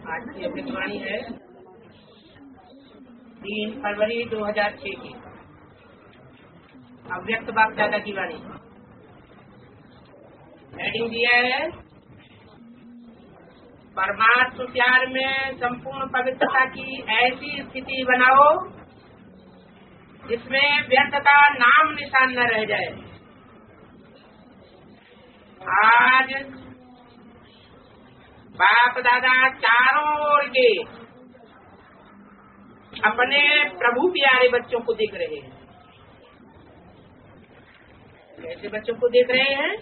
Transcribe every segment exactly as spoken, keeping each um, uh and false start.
आज की अभिवाणी है तीन फरवरी दो हजार छह की। अव्यक्त बाप दादा की वाणी। हेडिंग दिया है परमात्म प्यार में संपूर्ण पवित्रता की ऐसी स्थिति बनाओ जिसमें व्यर्थ का नाम निशान न रह जाए। आज बाप दादा चारों ओर के अपने प्रभु प्यारे बच्चों को देख रहे हैं। कैसे बच्चों को देख रहे हैं?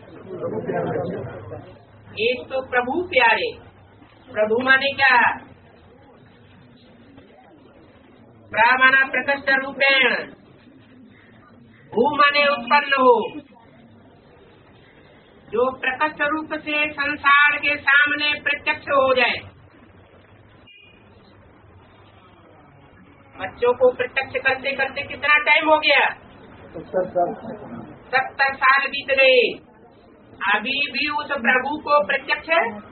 एक तो प्रभु प्यारे। प्रभु माने क्या? प्रा माना प्रकट रूपेण, भू माने उत्पन्न हो, जो प्रकट रूप से संसार के सामने प्रत्यक्ष हो जाए। बच्चों को प्रत्यक्ष करते करते कितना टाइम हो गया? सत्तर साल बीत गए। अभी भी उस प्रभु को प्रत्यक्ष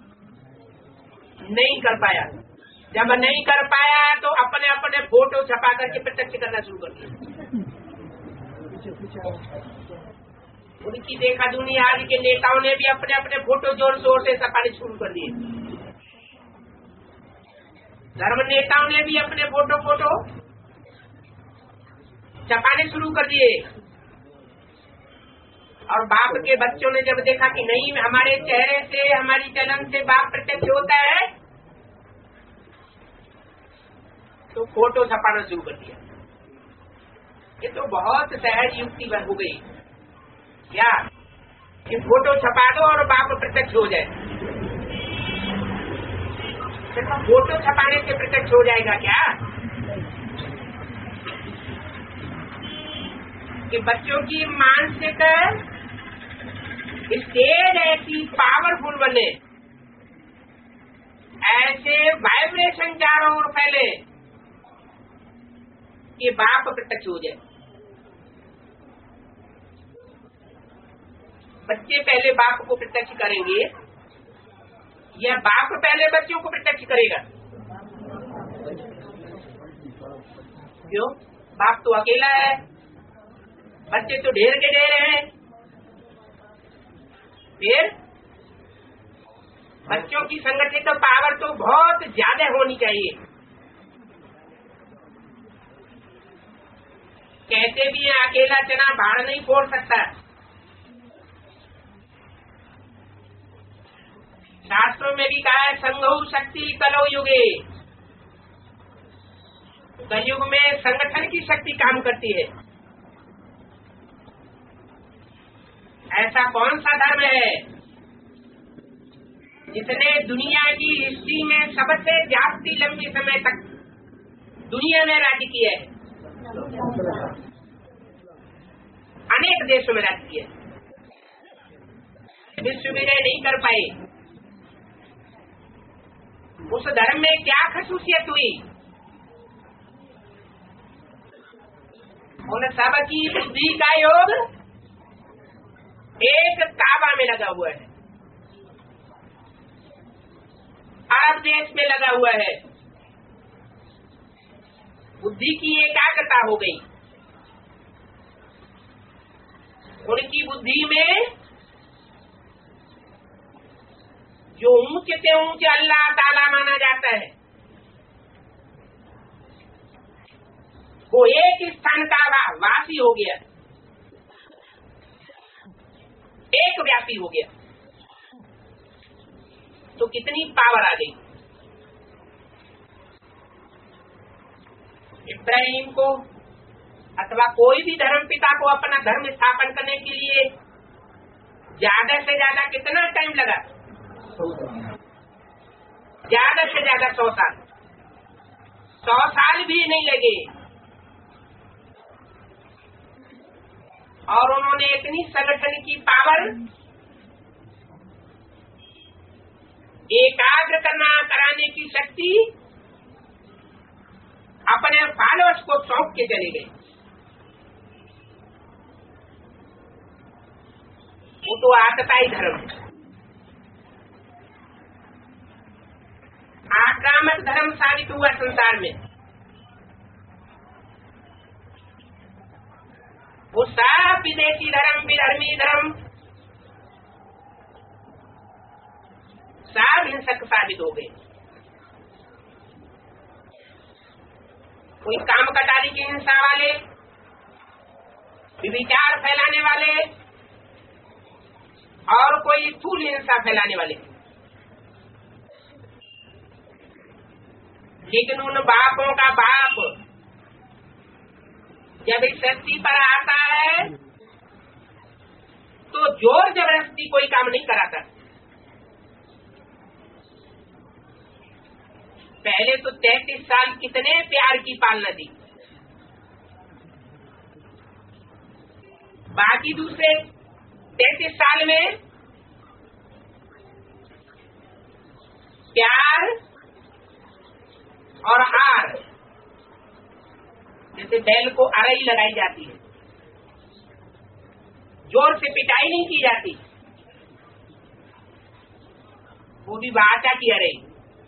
नहीं कर पाया। जब नहीं कर पाया तो अपने अपने फोटो छपा करके प्रत्यक्ष करना शुरू कर दिया। उनकी देखा दुनिया आज के नेताओं ने भी अपने अपने फोटो जोर शोर से छपाने शुरू कर दिए। धर्म नेताओं ने भी अपने फोटो फोटो छपाने शुरू कर दिए। और बाप के बच्चों ने जब देखा कि नहीं, हमारे चेहरे से, हमारी चलन से बाप प्रत्यक्ष होता है, तो फोटो छपाना शुरू कर दिया। ये तो बहुत सहज युक्ति हो गई। क्या कि फोटो छपा दो और बाप प्रत्यक्ष हो जाए? सिर्फ फोटो छपाने से प्रत्यक्ष हो जाएगा क्या? कि बच्चों की मानसिक स्टेज ऐसी पावरफुल बने, ऐसे वाइब्रेशन चारों ओर फैले कि बाप प्रत्यक्ष हो जाए। बच्चे पहले बाप को प्रत्यक्ष करेंगे या बाप पहले बच्चों को प्रत्यक्ष करेगा? क्यों? बाप तो अकेला है, बच्चे तो ढेर के ढेर हैं। फिर बच्चों की संगठित तो पावर तो बहुत ज्यादा होनी चाहिए। कहते भी हैं अकेला चना भाड़ नहीं फोड़ सकता। शास्त्रों में भी कहा है संघौ शक्ति कलौ युगे। कलयुग में संगठन की शक्ति काम करती है। ऐसा कौन सा धर्म है जिसने दुनिया की हिस्ट्री में सबसे ज्यादा लंबी समय तक दुनिया में राज्य किया है? अनेक देशों में राज्य किया, विश्व विजय नहीं कर पाए। उस धर्म में क्या खसूसियत हुई? उन सब की बुद्धि का योग एक काबा में लगा हुआ है, अरब देश में लगा हुआ है। बुद्धि की एकाग्रता हो गई। उनकी बुद्धि में जो ऊंचे से ऊंचे अल्लाह ताला माना जाता है, वो एक स्थान का वासी हो गया, एक व्यापी हो गया। तो कितनी पावर आ गई। इब्राहिम को अथवा कोई भी धर्म पिता को अपना धर्म स्थापन करने के लिए ज्यादा से ज्यादा कितना टाइम लगा? ज्यादा से ज्यादा सौ साल। सौ साल भी नहीं लगे और उन्होंने इतनी संगठन की पावर, एकाग्र करना कराने की शक्ति अपने फॉलोअर्स को सौंप के चले गए। वो तो आतताई धर्म है। आका नामक धर्म साबित हुआ संसार में, वो सब विदेशी धर्म, विधर्मी धर्म सब हिंसक साबित हो गए। कोई काम कटारी की हिंसा वाले, विचार फैलाने वाले और कोई स्थूल हिंसा फैलाने वाले। लेकिन उन बापों का बाप जब इस धरती पर आता है तो जोर जबरदस्ती कोई काम नहीं कराता। पहले तो तैतीस साल कितने प्यार की पालना दी, बाकी दूसरे तैतीस साल में प्यार और हार, जैसे बैल को अड़ई लगाई जाती है, जोर से पिटाई नहीं की जाती, वो भी वाचा की अड़ई।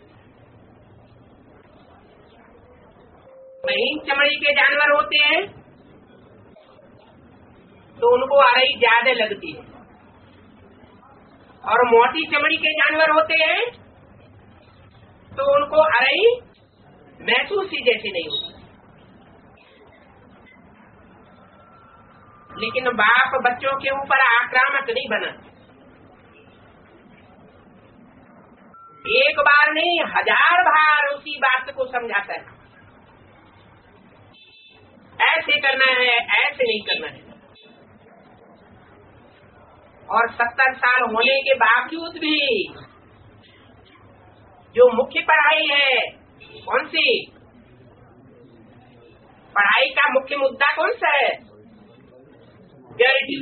महीन चमड़ी के जानवर होते हैं तो उनको अड़ई ज्यादा लगती है, और मोटी चमड़ी के जानवर होते हैं तो उनको अड़ई महसूस ही जैसी नहीं होती। लेकिन बाप बच्चों के ऊपर आक्रामक नहीं बना। एक बार नहीं, हजार बार उसी बात को समझाता है, ऐसे करना है, ऐसे नहीं करना है। और सत्तर साल होने के बावजूद भी जो मुख्य पढ़ाई है, कौन सी पढ़ाई का मुख्य मुद्दा कौन सा है? प्योरिटी।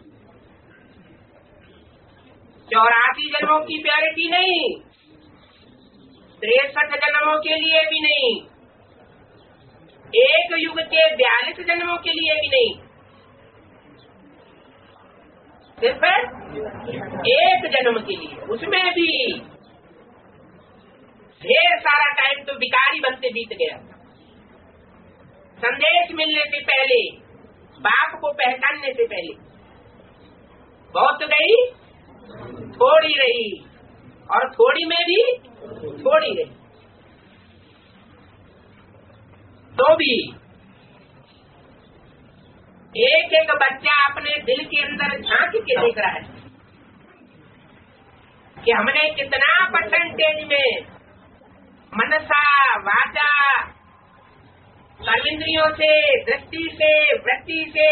चौरासी जन्मों की प्योरिटी नहीं, तिरसठ जन्मों के लिए भी नहीं, एक युग के बयालीस जन्मों के लिए भी नहीं, सिर्फ एक जन्म के लिए। उसमें भी ढेर सारा टाइम तो भिखारी बनते बीत गया। संदेश मिलने से पहले, बाप को पहचानने से पहले बहुत गई, थोड़ी रही, और थोड़ी में भी थोड़ी रही। तो भी एक एक बच्चा अपने दिल के अंदर झांक के देख रहा है कि हमने कितना परसेंटेज में मनसा, वाचा, कर्मेंद्रियों से, दृष्टि से, वृत्ति से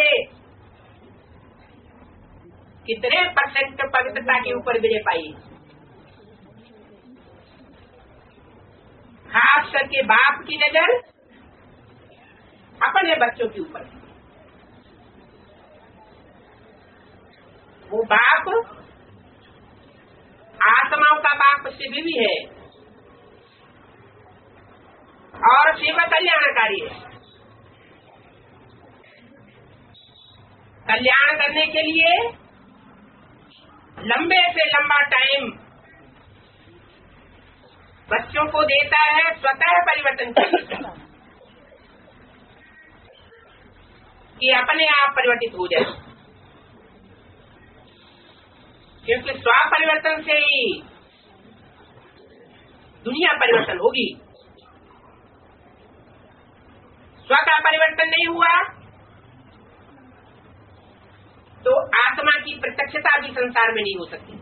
कितने परसेंट पवित्रता के ऊपर विजय पाई। खास करके बाप की नजर अपने बच्चों के ऊपर। वो बाप आत्माओं का बाप शिव भी है और शिव कल्याणकारी है। कल्याण करने के लिए लंबे से लंबा टाइम बच्चों को देता है स्वतः परिवर्तन करने का, कि अपने आप परिवर्तित हो जाए। क्योंकि स्व परिवर्तन से ही दुनिया परिवर्तन होगी। स्व का परिवर्तन नहीं हुआ तो आत्मा की प्रत्यक्षता भी संसार में नहीं हो सकती।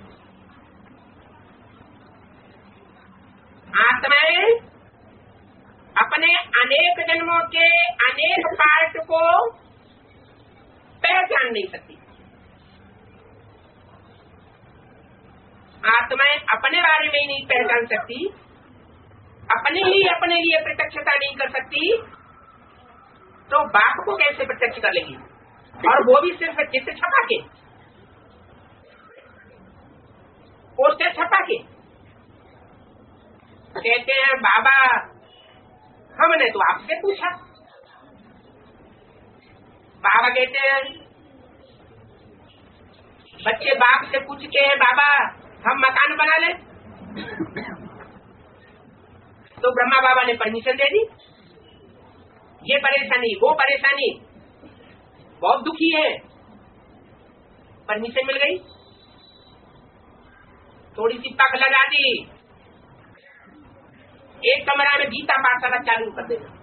आत्माएं अपने अनेक जन्मों के अनेक पार्ट को पहचान नहीं सकती। आत्माएं अपने बारे में ही नहीं पहचान सकती, अपने ही अपने लिए प्रत्यक्षता नहीं कर सकती, तो बाप को कैसे प्रत्यक्ष कर लेगी? और वो भी सिर्फ चित्र छपा के, पोस्टर छपा के। कहते हैं बाबा हमने तो आपसे पूछा। बाबा कहते हैं, बच्चे बाप से पूछते हैं बाबा हम मकान बना ले। तो ब्रह्मा बाबा ने परमिशन दे दी। ये परेशानी, वो परेशानी, बहुत दुखी है, परमिशन मिल गई। थोड़ी सी पक लगा दी, एक कमरा में गीता पाठशाला चालू कर देना।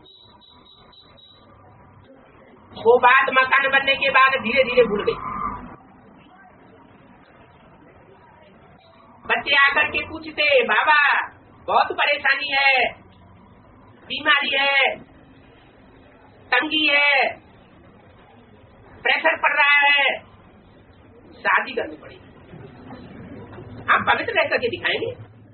वो बात मकान बनने के बाद धीरे धीरे भूल गई। बच्चे आकर के पूछते, बाबा बहुत परेशानी है, बीमारी है, तंगी है, प्रेशर पड़ रहा है, शादी करनी पड़ेगी। हम पवित्र रह करके दिखाएंगे।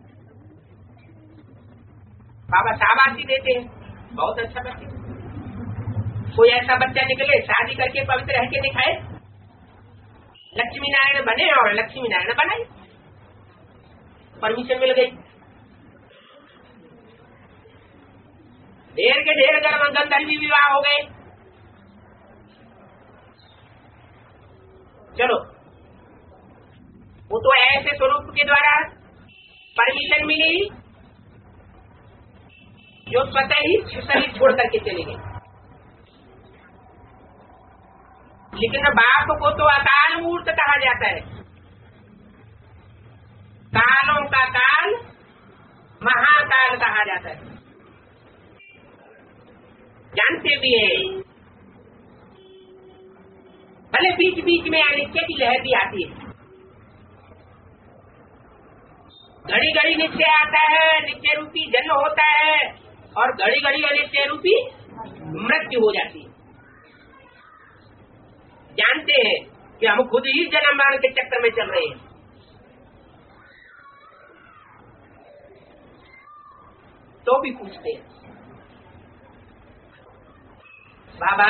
बाबा शाबाशी देते हैं, बहुत अच्छा बच्चे। कोई ऐसा बच्चा निकले शादी करके पवित्र रह के दिखाए, लक्ष्मी नारायण बने और लक्ष्मी नारायण बनाए, परमिशन मिल गई। ढेर के ढेर गंधर्वी विवाह हो गए। चलो, वो तो ऐसे स्वरूप के द्वारा परमिशन मिली जो स्वतः ही शरीर छोड़ करके चले गए। लेकिन बाप को तो अकाल मूर्त कहा जाता है। कालों का काल महाकाल कहा जाता है, जानते भी है। भले बीच बीच में अनिश्चय की लहर भी आती है, घड़ी घड़ी निश्चय आता है, निश्चय रूपी जन्म होता है, और घड़ी घड़ी अनिश्चय रूपी मृत्यु हो जाती है। जानते हैं कि हम खुद ही जन्म मरण के चक्कर में चल रहे हैं। तो भी पूछते हैं, बाबा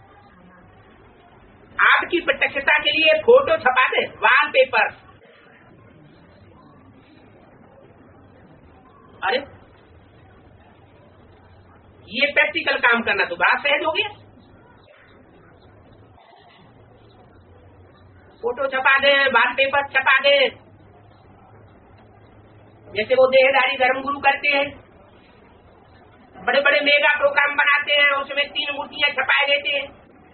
आपकी प्रत्यक्षता के लिए फोटो छपा दे, वॉल पेपर। अरे ये प्रैक्टिकल काम करना तो बड़ा सहज हो गया। फोटो छपा दे, वॉल पेपर छपा दे, जैसे वो देहधारी धर्मगुरु करते हैं। बड़े बड़े मेगा प्रोग्राम बनाते हैं, उसमें तीन मूर्तियां छपाए देते हैं,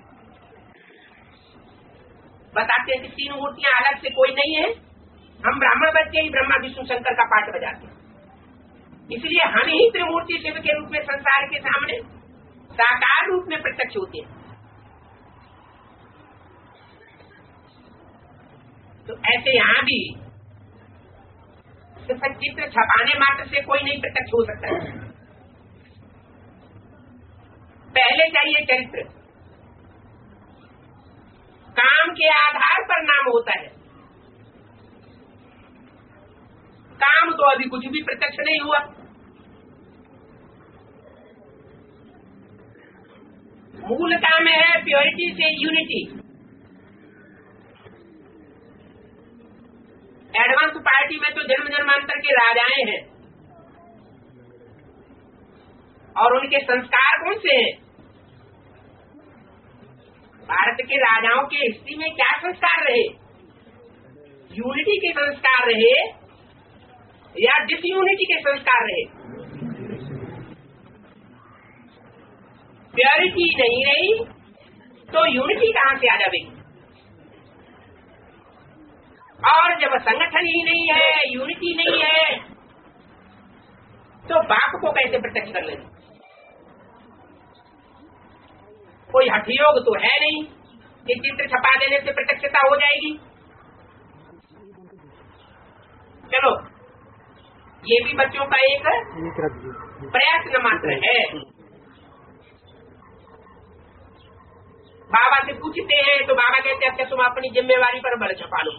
बताते हैं कि तीन मूर्तियां अलग से कोई नहीं है, हम ब्राह्मण बच्चे ही ब्रह्मा विष्णु शंकर का पाठ बजाते हैं। इसलिए हम ही त्रिमूर्ति शिव के रूप में संसार के सामने साकार रूप में प्रत्यक्ष होते हैं। तो ऐसे यहाँ भी चित्र छपाने मात्र से कोई नहीं प्रत्यक्ष हो सकता है। पहले चाहिए चरित्र। काम के आधार पर नाम होता है। काम तो अभी कुछ भी प्रत्यक्ष नहीं हुआ। मूल काम है प्योरिटी से यूनिटी। एडवांस पार्टी में तो जन्म जन्मांतर के राजाएं हैं, और उनके संस्कार कौन से हैं? भारत के राजाओं के हिस्ट्री में क्या संस्कार रहे? यूनिटी के संस्कार रहे या डिसयूनिटी के संस्कार रहे? प्योरिटी नहीं रही तो यूनिटी कहां से आ जाएगी? और जब संगठन ही नहीं है, यूनिटी नहीं है, तो बाप को कैसे प्रत्यक्ष कर लेंगे? कोई हठयोग तो है नहीं कि चित्र छपा देने से प्रत्यक्षता हो जाएगी। चलो, ये भी बच्चों का एक प्रयत्न मात्र है। बाबा से पूछते हैं तो बाबा कहते हैं अच्छा तुम अपनी जिम्मेवारी पर बल छपा लो।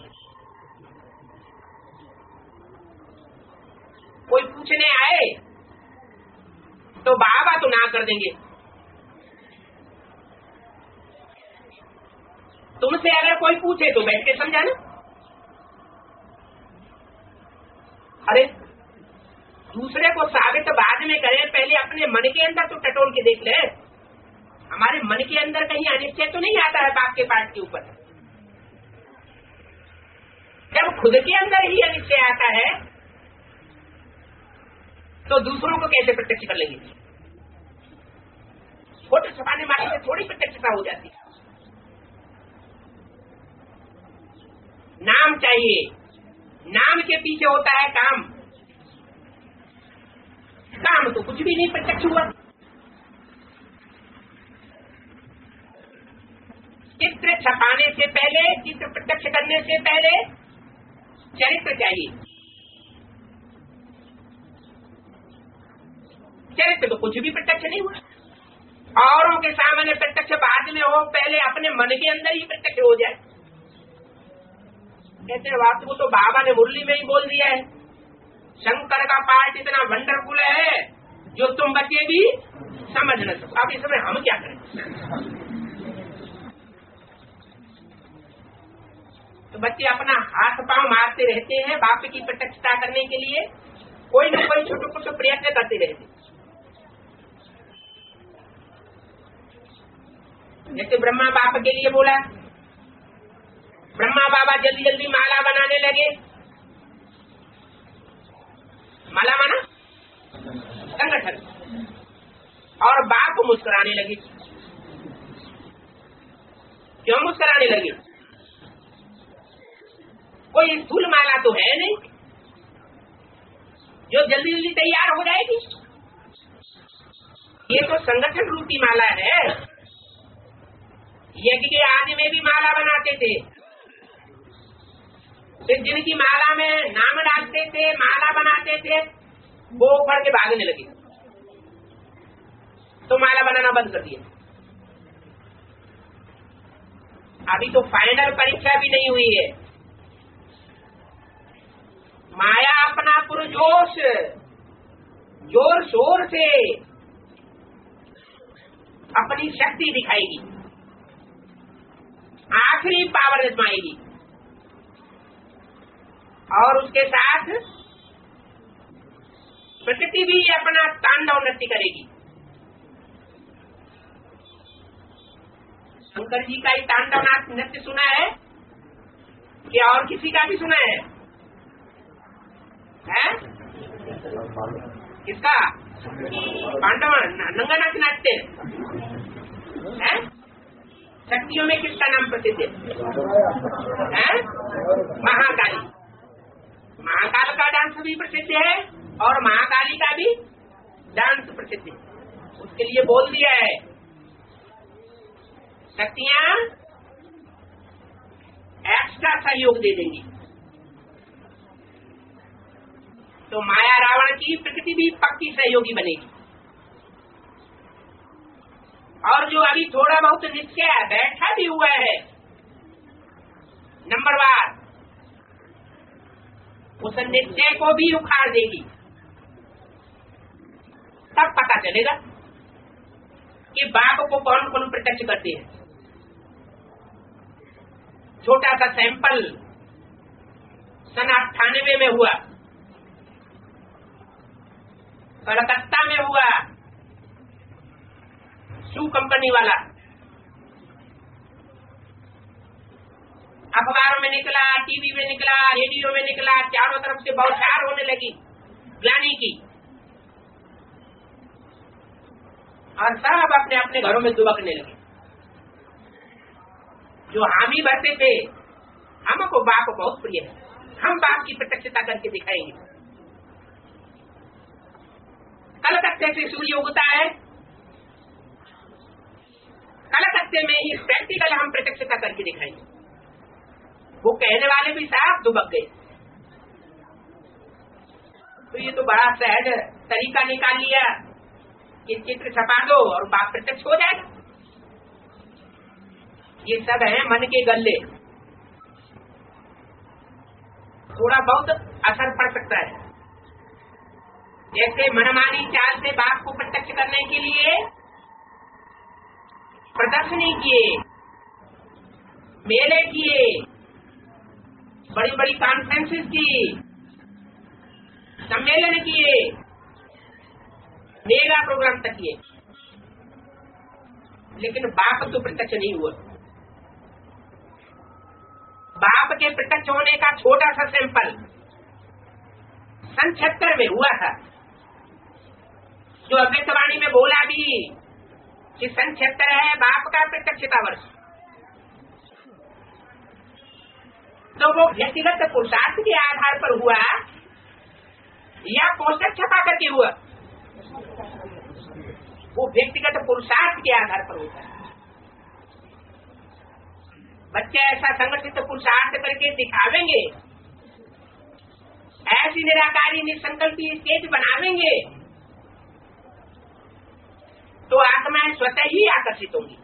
कोई पूछने आए तो बाबा तो ना कर देंगे। तुमसे अगर कोई पूछे तो बैठ के समझाना। अरे दूसरे को साबित बाद में करें, पहले अपने मन के अंदर तो टटोल के देख ले। हमारे मन के अंदर कहीं अनिश्चय तो नहीं आता है बाप के पाठ के ऊपर? जब खुद के अंदर ही अनिश्चय आता है तो दूसरों को कैसे प्रत्यक्ष कर लेंगे? फोटो छपाने वाले से थोड़ी प्रत्यक्षता हो जाती है। नाम चाहिए, नाम के पीछे होता है काम। काम तो कुछ भी नहीं प्रत्यक्ष हुआ। चित्र छपाने से पहले, चित्र प्रत्यक्ष करने से पहले चरित्र चाहिए। चरित्र तो कुछ भी प्रत्यक्ष नहीं हुआ। औरों के सामने प्रत्यक्ष बाद में हो, पहले अपने मन के अंदर ही प्रत्यक्ष हो जाए। कहते हैं वास्तु को तो बाबा ने मुरली में ही बोल दिया है, शंकर का पाठ इतना वंडरफुल है जो तुम बच्चे भी समझ न सको। अब इस समय हम क्या करें? तो बच्चे अपना हाथ पांव मारते रहते हैं बाप की प्रत्यक्षता करने के लिए, कोई न कोई छोटे छोटे प्रयत्न करते रहते। जैसे ब्रह्मा बाप के लिए बोला, ब्रह्मा बाबा जल्दी जल्दी माला बनाने लगे। माला माना संगठन, और बाप मुस्कुराने लगे। क्यों मुस्कुराने लगे? कोई स्थूल माला तो है नहीं जो जल्दी जल्दी तैयार हो जाएगी। ये तो संगठन रूपी माला है। यज्ञ के आदि में भी माला बनाते थे, फिर जिनकी माला में नाम डालते थे, माला बनाते थे, वो उखड़ के भागने लगे, तो माला बनाना बंद कर दिया। अभी तो फाइनल परीक्षा भी नहीं हुई है। माया अपना पुरजोश जोर शोर से अपनी शक्ति दिखाएगी, आखिरी पावर आजमाएगी, और उसके साथ प्रकृति भी अपना तांडव नृत्य करेगी। शंकर जी का ही तांडव नृत्य सुना है कि और किसी का भी सुना है? है? किसका? पांडव नंगा नाच नाचते हैं। शक्तियों में किसका नाम प्रसिद्ध है? महाकाली। महाकाल का डांस भी प्रसिद्ध है और महाकाली का भी डांस प्रसिद्ध है। उसके लिए बोल दिया है शक्तियां एक्स्ट्रा सहयोग दे देंगी। तो माया रावण की प्रकृति भी पक्की सहयोगी बनेगी। और जो अभी थोड़ा बहुत निश्चय बैठा भी हुआ है नंबरवार, उस निश्चय को भी उखाड़ देगी। तब पता चलेगा कि बाप को कौन कौन प्रत्यक्ष करते हैं। छोटा सा सैंपल सन अट्ठानवे में हुआ, कलकत्ता में हुआ, शू कंपनी वाला। अखबारों में निकला, टीवी में निकला, रेडियो में निकला, चारों तरफ से बौछार होने लगी ज्ञानी की, और सब अपने अपने घरों में दुबकने लगे। जो हामी भरते थे, हमको बाप बहुत प्रिय है, हम बाप की प्रत्यक्षता करके दिखाएंगे। कलकत्ते से सूर्य उगता है, कलकत्ते में ही प्रैक्टिकल हम प्रत्यक्षता करके दिखाएंगे। वो कहने वाले भी साफ दुबक गए। तो ये तो बड़ा सहज तरीका निकाल लिया कि चित्र छपा दो और बाप प्रत्यक्ष हो जाएगा। ये सब है मन के गल्ले। थोड़ा बहुत असर पड़ सकता है। जैसे मनमानी चाल से बाप को प्रत्यक्ष करने के लिए प्रदर्शनी किए, मेले किए, बड़ी बड़ी कॉन्फ्रेंसेस की, सम्मेलन किए, मेगा प्रोग्राम तक किए, लेकिन बाप तो प्रत्यक्ष नहीं हुआ। बाप के प्रत्यक्ष होने का छोटा सा सैंपल सन छहत्तर में हुआ था। जो अव्यक्तवाणी में बोला भी कि सन छिहत्तर है बाप का प्रत्यक्षता वर्ष, तो वो व्यक्तिगत पुरुषार्थ के आधार पर हुआ या पोस्टर छपा करके हुआ? वो व्यक्तिगत पुरुषार्थ के आधार पर होता है। बच्चे ऐसा संगठित पुरुषार्थ करके दिखावेंगे, ऐसी निराकारी निसंकल्पी स्टेज बनावेंगे, तो आत्माएं स्वतः ही आकर्षित होंगी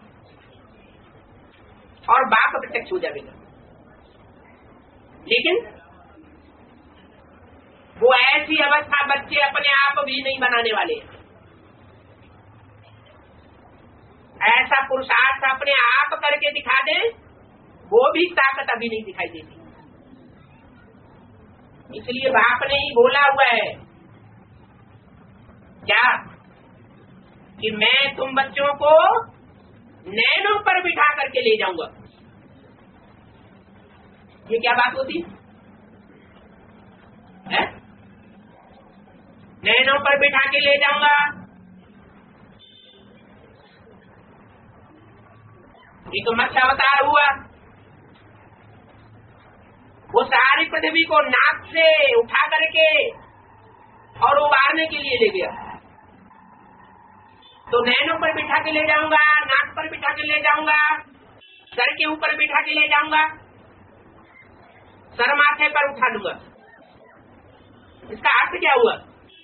और बाप प्रत्यक्ष हो जाएगा। लेकिन वो ऐसी अवस्था बच्चे अपने आप भी नहीं बनाने वाले। ऐसा पुरुषार्थ अपने आप करके दिखा दे, वो भी ताकत अभी नहीं दिखाई देती। इसलिए बाप ने ही बोला हुआ है क्या कि मैं तुम बच्चों को नैनों पर बिठा करके ले जाऊंगा। ये क्या बात होती है? नैनों पर बिठा के ले जाऊंगा। ये तो मत्स्य अवतार हुआ, वो सारी पृथ्वी को नाक से उठा करके और उबारने के लिए ले गया। तो नैनों पर बिठा के ले जाऊंगा, नाक पर बिठा के ले जाऊंगा, सर के ऊपर बिठा के ले जाऊंगा, सर माथे पर उठा दूंगा। इसका अर्थ क्या हुआ?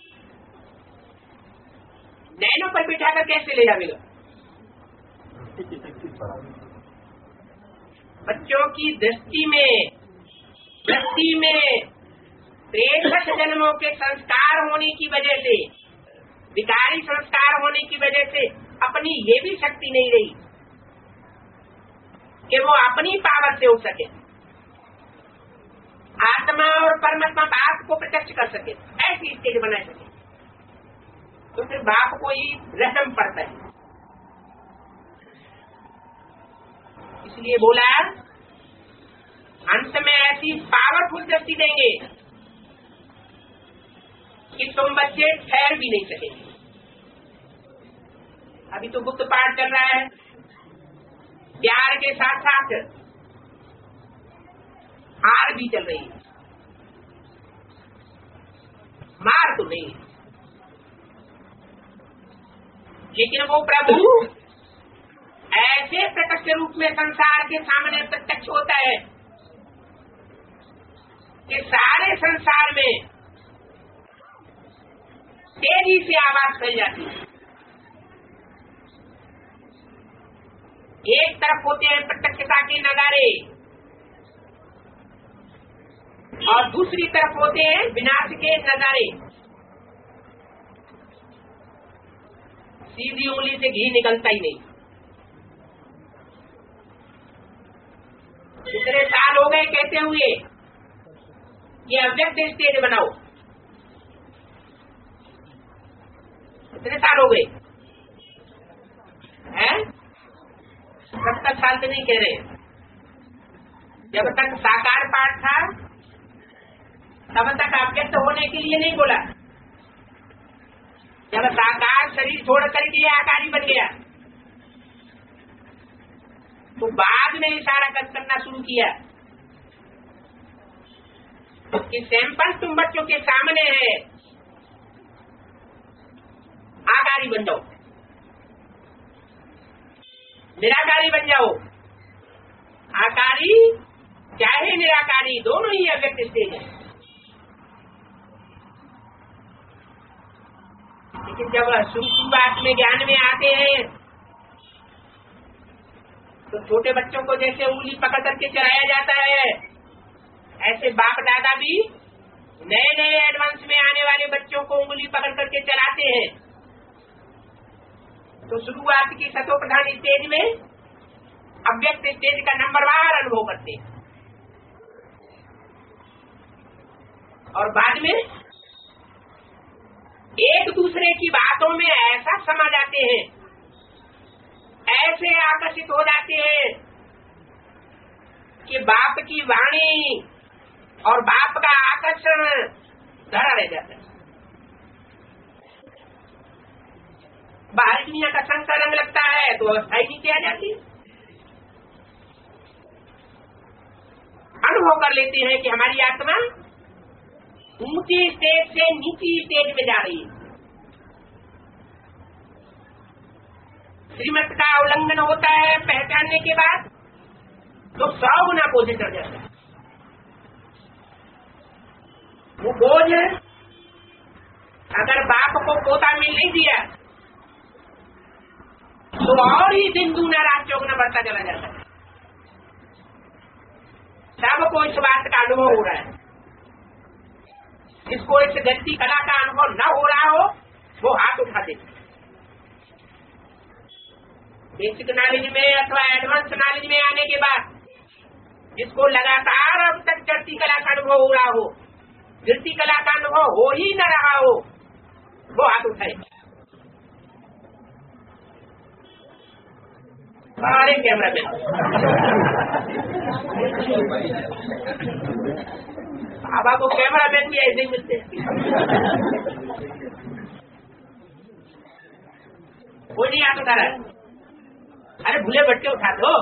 नैनों पर बिठा कर कैसे ले जाएगा? बच्चों की दृष्टि में दृष्टि में तिरसठ जन्मों के संस्कार होने की वजह से, विकारी संस्कार होने की वजह से अपनी ये भी शक्ति नहीं रही कि वो अपनी पावर से उठ सके, आत्मा और परमात्मा बाप को प्रत्यक्ष कर सके, ऐसी स्टेज बना सके। तो फिर बाप को ही रहम पड़ता है। इसलिए बोला अंत में ऐसी पावरफुल दृष्टि देंगे कि तुम बच्चे ठहर भी नहीं सकेंगे। अभी तो गुप्त पाठ चल रहा है, प्यार के साथ साथ हार भी चल रही है, मार तो नहीं। लेकिन वो प्रभु ऐसे प्रत्यक्ष रूप में संसार के सामने प्रत्यक्ष होता है कि सारे संसार में तेजी से आवाज फैल जाती है। एक तरफ होते हैं प्रत्यक्षता के नजारे और दूसरी तरफ होते हैं विनाश के नजारे। सीधी उंगली से घी निकलता ही नहीं। कितने साल हो गए कहते हुए ये अव्यक्त स्टेज बनाओ, कितने साल हो गए हैं? सत्तर साल से नहीं कह रहे। जब तक साकार पाठ था तब तक अव्यक्त होने के लिए नहीं बोला। जब साकार शरीर छोड़ करके आकारी बन गया तो बाद में इशारा करना शुरू किया कि सैंपल तुम बच्चों के सामने है, आकारी बन जाओ, निराकारी बन जाओ। आकारी चाहे निराकारी दोनों ही अव्यक्त स्टेज है। लेकिन जब शुरुआत में ज्ञान में आते हैं तो छोटे बच्चों को जैसे उंगली पकड़ करके चलाया जाता है, ऐसे बाप दादा भी नए नए एडवांस में आने वाले बच्चों को उंगली पकड़ करके चलाते हैं। तो शुरुआत की सतो प्रधान स्टेज में अव्यक्त स्टेज का नंबरवार अनुभव करते हैं और बाद में एक दूसरे की बातों में ऐसा समा जाते हैं, ऐसे आकर्षित हो जाते हैं कि बाप की वाणी और बाप का आकर्षण धरा रह जाता है। बाहर दुनिया का संग का रंग लगता है तो अवस्था ही नीचे आ जाती है। अनुभव कर लेते हैं कि हमारी आत्मा ऊंची स्टेज से नीची स्टेज में जा रही है। श्रीमत का उल्लंघन होता है पहचानने के बाद तो सौ गुना बोझ चढ़ जाता है। वो बोझ अगर बाप को पोता मिल नहीं दिया तो और ही दिन दूना रात चौगुना बढ़ता चला जाता है। सबको इस बात का अनुभव हो रहा है। जिसको इस व्यक्ति कला का अनुभव न हो रहा हो वो हाथ उठा दे। बेसिक नॉलेज में अथवा एडवांस नॉलेज में आने के बाद जिसको लगातार अब तक चढ़ती कला का अनुभव हो रहा हो, गिरती कला का अनुभव हो ही न रहा हो, वो हाथ उठाए। सारे कैमरा मैन बाबा को कैमरा मैन भी ऐसे ही मिलते हैं। वो नहीं हाथ उठा रहा है। अरे भूले बच्चे उठा दो।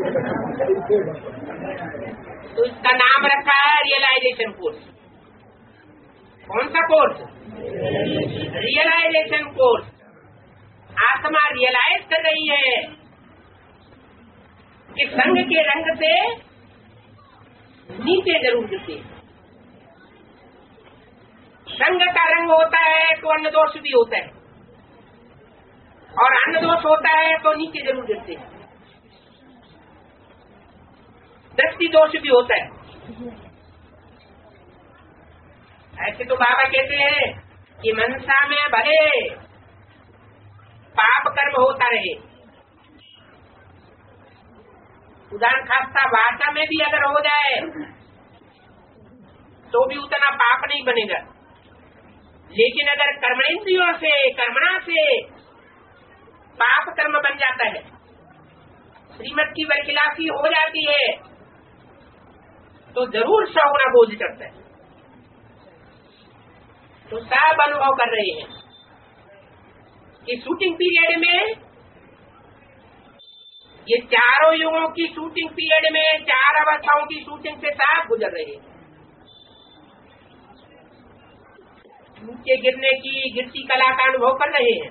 तो इसका नाम रखा है रियलाइजेशन कोर्स। कौन सा कोर्स? Realisation course. आत्मा रियलाइज कर रही है कि संग के रंग से नीचे जरूर गिरती है। संग का रंग होता है तो अन्न दोष भी होता है, और अन्न दोष होता है तो नीचे जरूर गिरते हैं। दृष्टि दोष भी होता है। ऐसे तो बाबा कहते हैं कि मनसा में भले पाप कर्म होता रहे, उदाहरण खास्ता वाचा में भी अगर हो जाए तो भी उतना पाप नहीं बनेगा। लेकिन अगर कर्मेंद्रियों से कर्मणा से पाप कर्म बन जाता है, श्रीमत की बरखिलाफी हो जाती है, तो जरूर सौ गुना बोझ चढ़ता है। तो सब अनुभव कर रहे हैं कि शूटिंग पीरियड में, ये चारों युगों की शूटिंग पीरियड में चार अवस्थाओं की शूटिंग से साफ गुजर रहे हैं। नीचे गिरने की गिरती कला का अनुभव कर रहे हैं।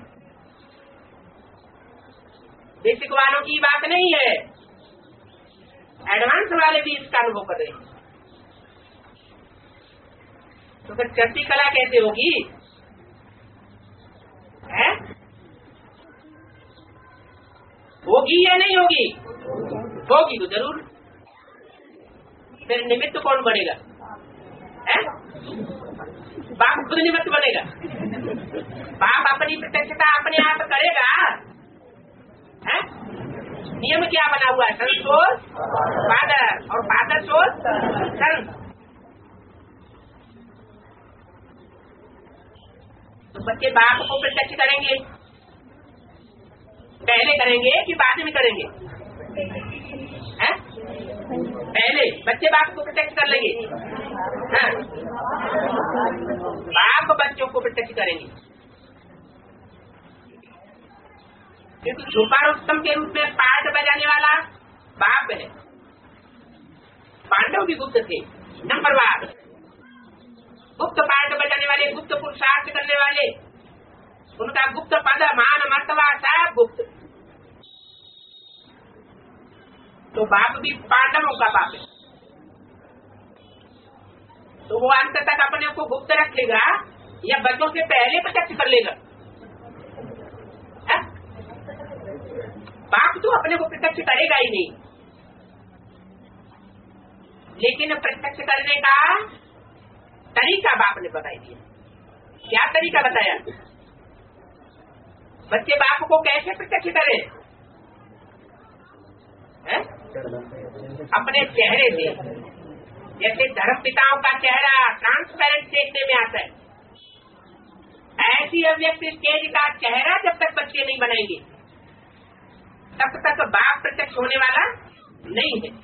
बेसिक वालों की बात नहीं है, एडवांस वाले भी इसका अनुभव कर रहे हैं। तो फिर चढ़ती कला कैसे होगी? है? होगी या नहीं होगी? होगी तो जरूर। फिर निमित्त कौन बनेगा? है? बाप खुद निमित्त बनेगा। बाप अपनी प्रत्यक्षता अपने आप करेगा। है? नियम क्या बना हुआ है? सन सोच फादर और फादर सोच सन। तो बच्चे बाप को प्रत्यक्ष करेंगे, पहले करेंगे कि बाद में करेंगे? हैं? पहले बच्चे बाप को प्रत्यक्ष कर लेंगे। हाँ? बाप बच्चों को प्रत्यक्ष करेंगे, क्योंकि छुपा उत्तम के रूप में पाठ बजाने वाला बाप है। पांडव भी गुप्त थे, नंबरवार। गुप्त पाठ बजाने वाले, गुप्त पुरुषार्थ करने वाले, उनका गुप्त पद मान मर्तबा सब गुप्त। तो बाप भी पांडवों का बाप है, तो वो अंत तक अपने को गुप्त रखेगा या बच्चों से पहले प्रत्यक्ष कर लेगा? है? बाप तो अपने को प्रत्यक्ष करेगा ही नहीं, लेकिन प्रत्यक्ष करने का तरीका बाप ने बताई दिया। क्या तरीका बताया? बच्चे बाप को कैसे प्रत्यक्ष करें? है? अपने चेहरे से, जैसे धर्म पिताओं का चेहरा ट्रांसपेरेंट देखने में आता है, ऐसी अव्यक्त स्टेज का चेहरा जब तक बच्चे नहीं बनाएंगे तब तक बाप प्रत्यक्ष होने वाला नहीं है।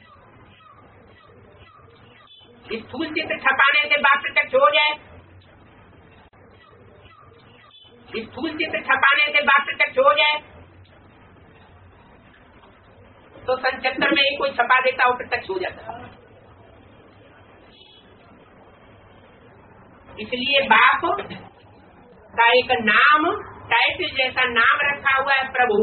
स्थूल चित्र छपाने से बाप प्रत्यक्ष हो जाए, स्थूल चित्र छपाने से बाप प्रत्यक्ष हो जाए तो संचत्र में ही कोई छपा देता हो प्रत्यक्ष हो जाता। इसलिए बाप का एक नाम टाइटल जैसा नाम रखा हुआ है प्रभु।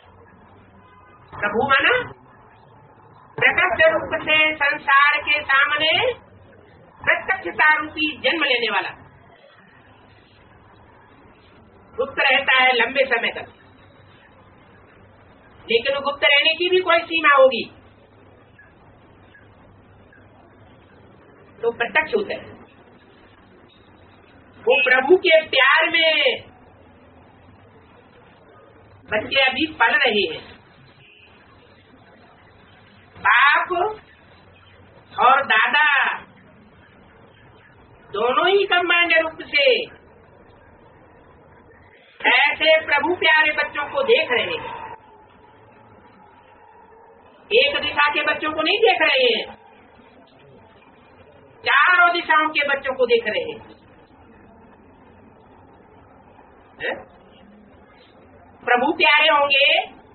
प्रभु माना प्रत्यक्ष रूप से संसार के सामने प्रत्यक्षता रूपी जन्म लेने वाला, गुप्त रहता है लंबे समय तक, लेकिन गुप्त रहने की भी कोई सीमा होगी तो प्रत्यक्ष होता है। वो प्रभु के प्यार में बच्चे अभी पल रहे हैं। बाप और दादा दोनों ही कंबाइंड रूप से ऐसे प्रभु प्यारे बच्चों को देख रहे हैं। एक दिशा के बच्चों को नहीं देख रहे हैं, चारों दिशाओं के बच्चों को देख रहे हैं। है? प्रभु प्यारे होंगे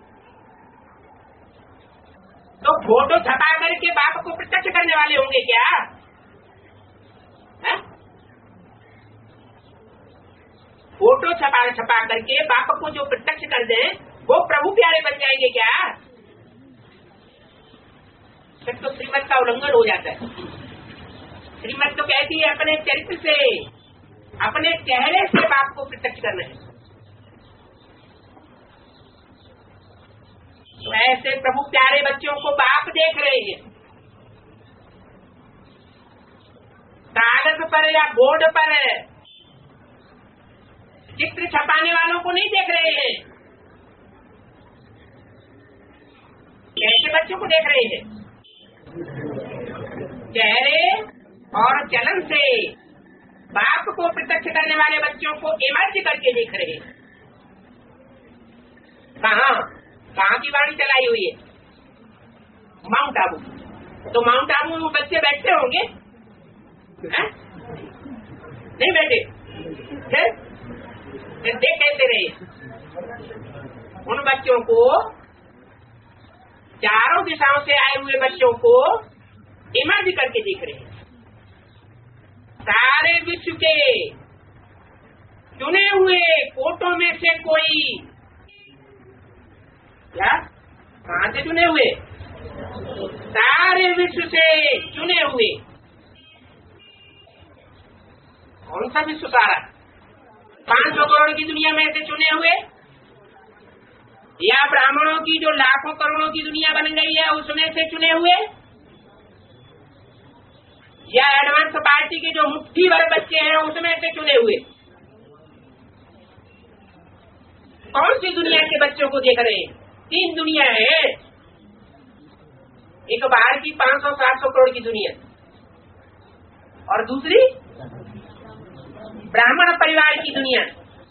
तो फोटो छपा करके बाप को प्रत्यक्ष करने वाले होंगे क्या? है? फोटो छपा छपा करके बाप को जो प्रत्यक्ष कर दें वो प्रभु प्यारे बन जाएंगे क्या? फिर तो श्रीमत का उल्लंघन हो जाता है। श्रीमत तो कहती है अपने चरित्र से, अपने चेहरे से बाप को प्रत्यक्ष करना है। तो ऐसे प्रभु प्यारे बच्चों को बाप देख रहे हैं। कागज पर या बोर्ड पर चित्र छपाने वालों को नहीं देख रहे हैं। कैसे बच्चों को देख रहे हैं? चेहरे और चलन से बाप को प्रत्यक्ष करने वाले बच्चों को इमर्ज करके देख रहे हैं। कहाँ कहाँ की वाणी चलाई हुई है? माउंट आबू। तो माउंट आबू में वो बच्चे बैठते होंगे? है? नहीं बैठे? फिर देख कैसे रहे? उन बच्चों को, चारों दिशाओं से आए हुए बच्चों को इमर्ज करके देख रहे हैं। सारे विश्व के चुने हुए कोटों में से कोई, क्या कहाँ से चुने हुए? सारे विश्व से चुने हुए। कौन सा विश्व सारा? पांच सौ करोड़ की दुनिया में से चुने हुए, या ब्राह्मणों की जो लाखों करोड़ों की दुनिया बन गई है उसमें से चुने हुए, या एडवांस पार्टी के जो मुट्ठी भर बच्चे हैं उसमें से चुने हुए? कौन सी दुनिया के बच्चों को देख रहे हैं? तीन दुनिया है। एक बाहर की पांच सौ सात सौ करोड़ की दुनिया, और दूसरी ब्राह्मण परिवार की दुनिया।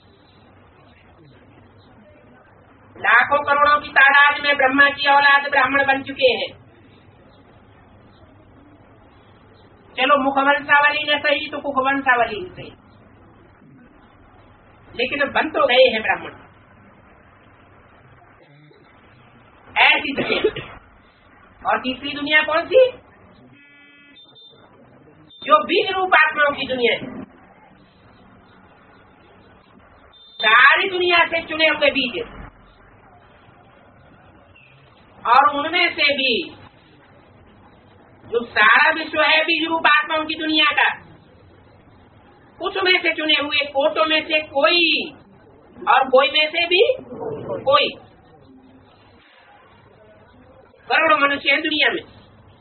लाखों करोड़ों की तादाद में ब्रह्मा की औलाद ब्राह्मण बन चुके हैं। चलो मुखवंशावली ने सही तो कुखवंशावली ने सही, लेकिन बन तो गए हैं ब्राह्मण। ऐसी दुनिया। और तीसरी दुनिया कौन सी? जो बीज रूप आत्माओं की दुनिया है। सारी दुनिया से चुने हुए बीज, और उनमें से भी जो सारा विश्व है बीज रूप आत्माओं की दुनिया का, उसमें से चुने हुए कोटों में से कोई, और कोई में से भी कोई। करोड़ों मनुष्य हैं दुनिया में,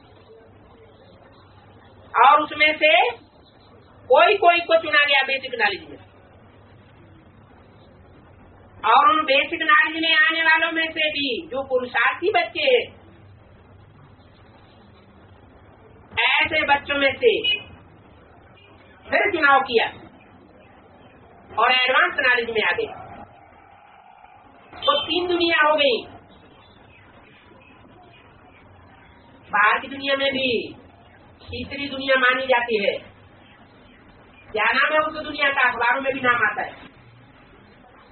और उसमें से कोई कोई को चुना गया बेसिक नॉलेज में, और उन बेसिक नॉलेज में आने वालों में से भी जो पुरुषार्थी बच्चे हैं, ऐसे बच्चों में से फिर चुनाव किया और एडवांस नॉलेज में आ गए। तो तीन दुनिया हो गई। बाहर की दुनिया में भी तीसरी दुनिया मानी जाती है। क्या नाम है उस दुनिया का? अखबारों में भी नाम आता है।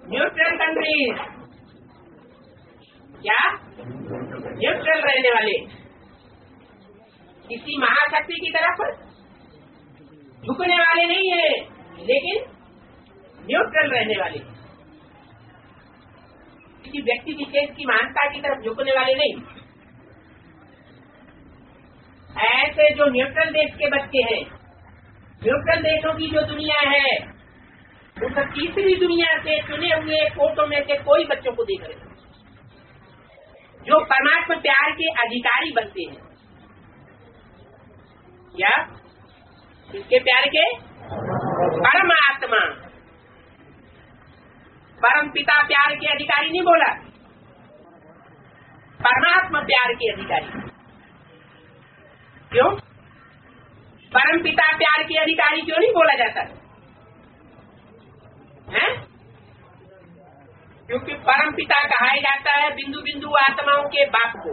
न्यूट्रल कंट्रीज, क्या न्यूट्रल रहने वाले, किसी महाशक्ति की तरफ झुकने वाले नहीं है, लेकिन न्यूट्रल रहने वाले, किसी व्यक्ति विशेष की महानता की तरफ झुकने वाले नहीं। ऐसे जो न्यूट्रल देश के बच्चे हैं, न्यूट्रल देशों की जो दुनिया है, उस तीसरी दुनिया से चुने हुए कोटों में से कोई बच्चों को देख रहे जो परमात्मा प्यार के अधिकारी बनते हैं। क्या किसके प्यार के? परमात्मा, परम पिता प्यार के अधिकारी नहीं बोला, परमात्मा प्यार के अधिकारी। क्यों परम पिता प्यार के अधिकारी क्यों नहीं बोला जाता है? क्योंकि परम पिता कहा जाता है बिंदु बिंदु आत्माओं के बाप को।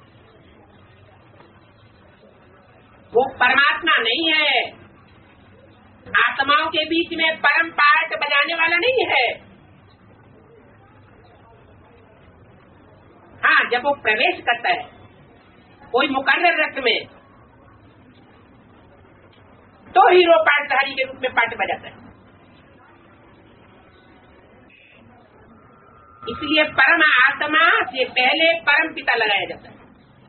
वो परमात्मा नहीं है, आत्माओं के बीच में परम पाठ बजाने वाला नहीं है। हाँ, जब वो प्रवेश करता है कोई मुकर्रर रथ में, तो हीरो पाठधारी के रूप में पाठ बजाता है। इसलिए परम आत्मा से पहले परम पिता लगाया जाता है।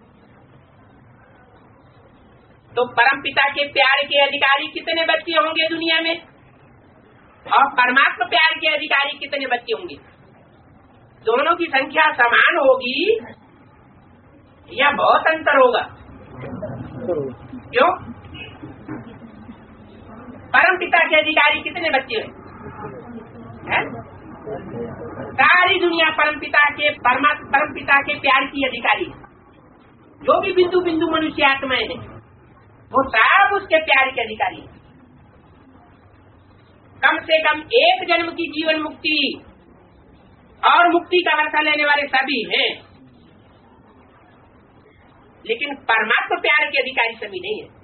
तो परम पिता के प्यार के अधिकारी कितने बच्चे होंगे दुनिया में, और परमात्मा प्यार के अधिकारी कितने बच्चे होंगे? दोनों की संख्या समान होगी या बहुत अंतर होगा? क्यों? परम पिता के अधिकारी कितने बच्चे हैं? सारी दुनिया परम पिता के परमात्मा परम पिता के प्यार की अधिकारी, जो भी बिंदु बिंदु मनुष्य आत्माएं हैं वो सब उसके प्यार के अधिकारी। कम से कम एक जन्म की जीवन मुक्ति और मुक्ति का वर्षा लेने वाले सभी हैं, लेकिन परमात्मा प्यार के अधिकारी सभी नहीं है।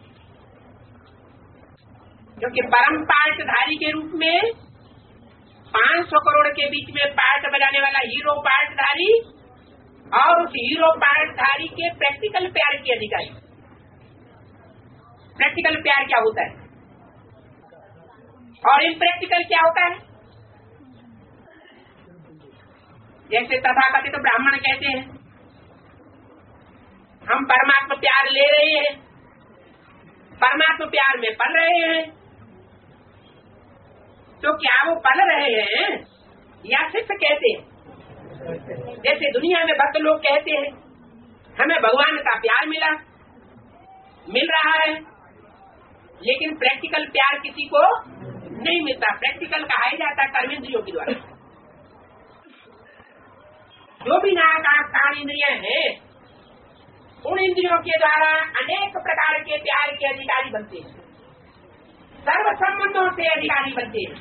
क्योंकि परम पाठधारी के रूप में पांच सौ करोड़ के बीच में पाठ बजाने वाला हीरो पाठधारी और उस हीरो पाठधारी के प्रैक्टिकल प्यार के अधिकारी। प्रैक्टिकल प्यार क्या होता है और इम्प्रैक्टिकल क्या होता है? जैसे तथाकथित तो ब्राह्मण कहते हैं हम परमात्मा प्यार ले रहे हैं, परमात्मा प्यार में पल रहे हैं, तो क्या वो पल रहे हैं या सिर्फ कहते हैं? जैसे दुनिया में भक्त लोग कहते हैं हमें भगवान का प्यार मिला, मिल रहा है, लेकिन प्रैक्टिकल प्यार किसी को नहीं मिलता। प्रैक्टिकल कहा जाता है कर्मेंद्रियों के द्वारा। जो भी नाक आंख कान इंद्रियां हैं, उन इंद्रियों के द्वारा अनेक प्रकार के प्यार के अधिकारी बनते हैं, सर्व संबंधों से अधिकारी बनते हैं।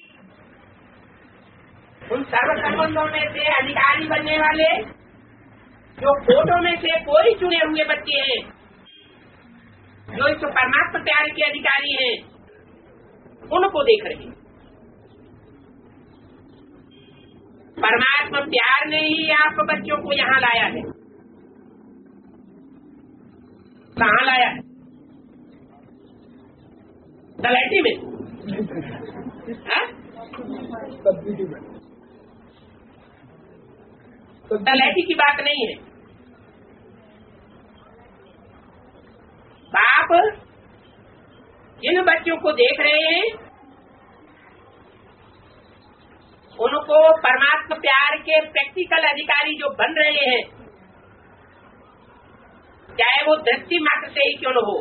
उन सर्व संबंधों में से अधिकारी बनने वाले जो कोटों में से कोई चुने हुए बच्चे हैं, जो इस परमात्मा प्यार के अधिकारी हैं, उनको देख रहे हैं। परमात्मा प्यार ने ही आप बच्चों को यहाँ लाया है। कहाँ लाया है? तलैटी में, तलैटी की बात नहीं है। बाप जिन बच्चों को देख रहे हैं उनको परमात्मा प्यार के प्रैक्टिकल अधिकारी जो बन रहे हैं, चाहे वो दृष्टि मात्र से ही क्यों न हो,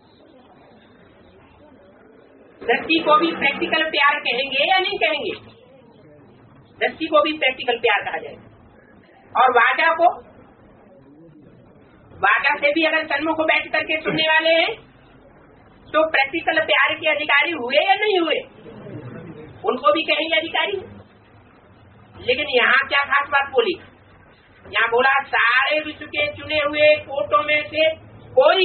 दृष्टि को भी प्रैक्टिकल प्यार कहेंगे या नहीं कहेंगे? दृष्टि को भी प्रैक्टिकल प्यार कहा जाएगा। और वाचा को, वाचा से भी अगर सन्मुख बैठ करके सुनने वाले हैं तो प्रैक्टिकल प्यार के अधिकारी हुए या नहीं हुए? उनको भी कहेंगे अधिकारी। लेकिन यहाँ क्या खास बात बोली? यहाँ बोला सारे विश्व के चुने हुए कोटों में से कोई,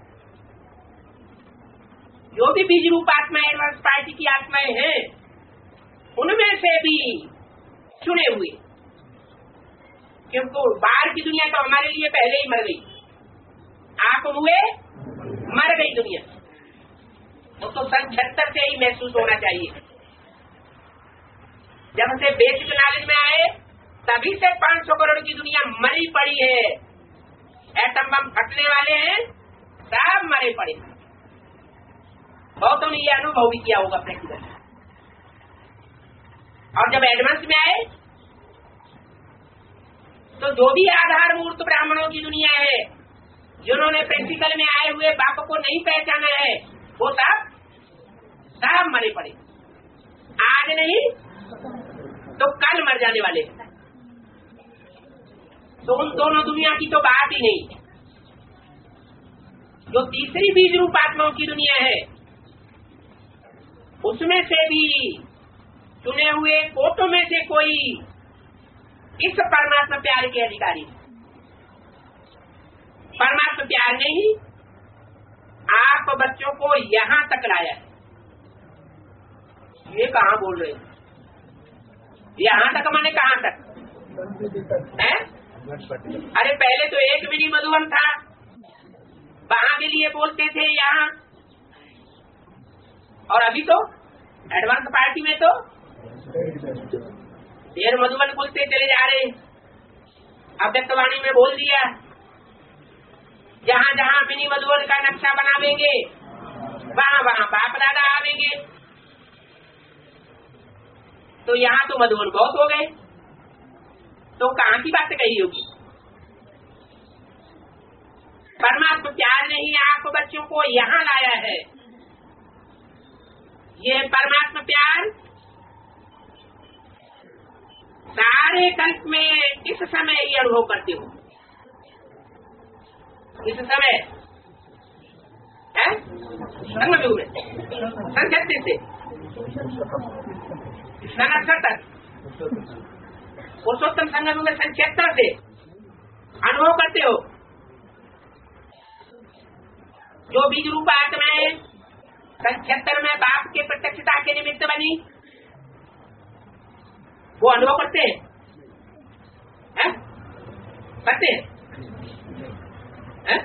जो भी बीज रूप आत्मा एडवांस पार्टी की आत्माएं हैं, उनमें से भी चुने हुए, क्योंकि बाहर की दुनिया तो हमारे लिए पहले ही मर गई, आप हुए मर गई दुनिया, वो तो सन छिहत्तर से ही महसूस होना चाहिए। जब से बेसिक नॉलेज में आए तभी से पाँच सौ करोड़ की दुनिया मरी पड़ी है, एटम बम फटने वाले हैं, सब मरे पड़े। बहुतों ने ये अनुभव भी किया होगा प्रैक्टिकल। और जब एडवांस में आए तो जो भी आधार मूर्त ब्राह्मणों की दुनिया है, जिन्होंने प्रैक्टिकल में आए हुए बाप को नहीं पहचाना है, वो सब सब मरे पड़े, आज नहीं तो कल मर जाने वाले। तो उन दोनों दुनिया की तो बात ही नहीं। जो तीसरी बीज रूप आत्माओं की दुनिया है, उसमें से भी चुने हुए कोटों में से कोई इस परमात्मा प्यार के अधिकारी। परमात्मा प्यार ने ही आप बच्चों को यहां तक लाया है। ये कहाँ बोल रहे हैं? यहाँ तक माने कहाँ तक है? अरे पहले तो एक मिनी मधुबन था, वहां के लिए बोलते थे यहाँ, और अभी तो एडवांस पार्टी में तो देर मधुबन बोलते चले जा रहे। अव्यक्तवाणी में बोल दिया, जहाँ जहाँ मिनी मधुबन का नक्शा बनावेंगे वहाँ वहाँ बाप दादा आवेंगे। तो यहाँ तो मधुबन बहुत हो गए, तो कहाँ की बात कही होगी? परमात्मा प्यार ने ही आप बच्चों को यहाँ लाया है। ये परमात्मा प्यार सारे कल्प में इस समय ये अनुभव करते हो। इस समय है संगम में संचत्य से सतर पुरुषोत्तम संगम में संचत्तर से अनुभव करते हो। जो बीज रूप आत्माएं संचत्तर में बाप के प्रत्यक्षता के निमित्त बनी, वो अनुभव करते हैं, है? करते हैं, है?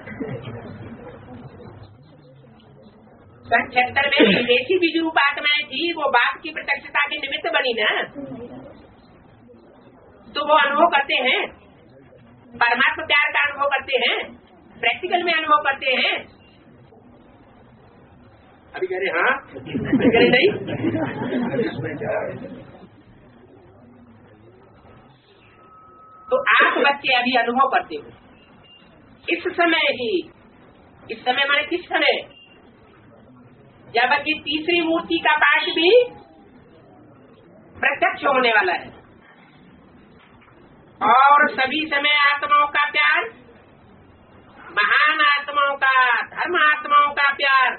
संचत्तर में विदेशी बीज रूप आत्माएं थी, वो बाप की प्रत्यक्षता के निमित्त बनी ना, तो वो अनुभव करते हैं, परमात्मा प्यार का अनुभव करते हैं, प्रैक्टिकल में अनुभव करते हैं। अभी कह रहे हाँ, कह रहे नहीं। तो आप बच्चे अभी अनुभव करते हो इस समय ही। इस समय माने किस समय? जबकि तीसरी मूर्ति का पाठ भी प्रत्यक्ष होने वाला है, और सभी समय आत्माओं का प्यार, महान आत्माओं का, धर्म आत्माओं का प्यार,